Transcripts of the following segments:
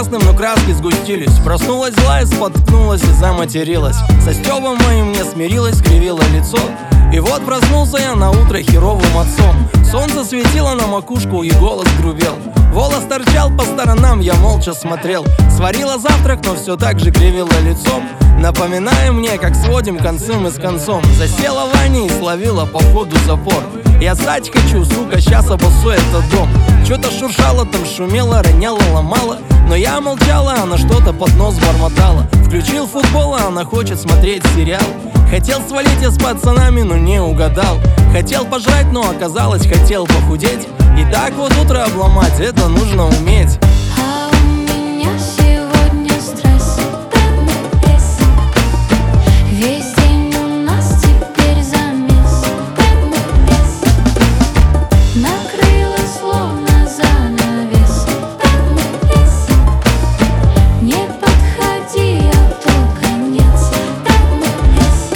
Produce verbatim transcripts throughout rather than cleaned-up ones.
красным, но краски сгустились. Проснулась злая, споткнулась и заматерилась. Со Стёбом моим не смирилась, скривила лицо. И вот проснулся я на утро херовым отцом. Солнце светило на макушку и голос грубел. Волос торчал по сторонам, я молча смотрел. Сварила завтрак, но все так же кривила лицом, напоминая мне, как сводим концом с концом. Засела в ванне и словила по ходу запор. Я стать хочу, сука, щас обоссу этот дом. Чё-то шуршало там, шумело, роняло, ломало. Но я молчала, она что-то под нос бормотала. Включил футбол, а она хочет смотреть сериал. Хотел свалить я с пацанами, но не угадал. Хотел пожрать, но оказалось, хотел похудеть. И так вот утро обломать, это нужно уметь. А у меня сегодня стресс, ТНС. Весь день у нас теперь замес, ТНС. Накрыло словно занавес, ТНС. Не подходи, а то конец, ТНС.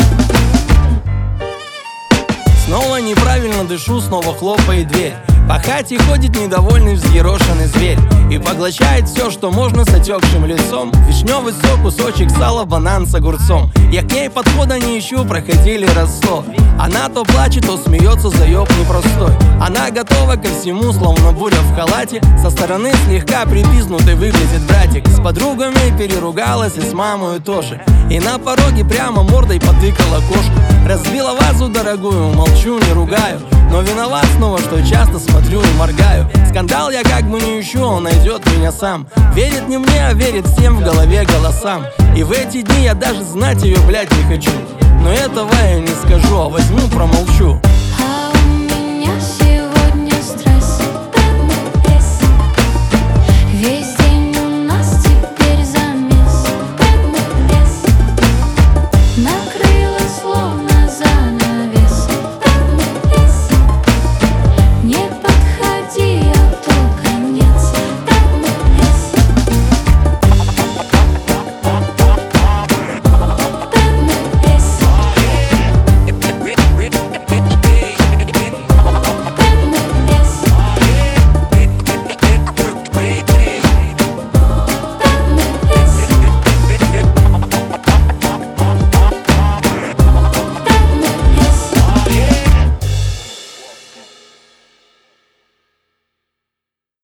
Снова неправильно дышу, снова хлопает дверь. По хате ходит недовольный взъерошенный зверь и поглощает все, что можно с отекшим лицом. Вишневый сок, кусочек сала, банан с огурцом. Я к ней подхода не ищу, проходили раз сто. Она то плачет, то смеется, заеб непростой. Она готова ко всему, словно буря в халате. Со стороны слегка припизнутый выглядит братик. С подругами переругалась и с мамой тоже. И на пороге прямо мордой потыкала кошку. Разбила вазу дорогую, молчу, не ругаю. Но виноват снова, что часто смотрю и моргаю. Скандал я как бы не ищу, он найдет меня сам. Верит не мне, а верит всем в голове голосам. И в эти дни я даже знать ее, блять, не хочу. Но этого я не скажу, а возьму, промолчу.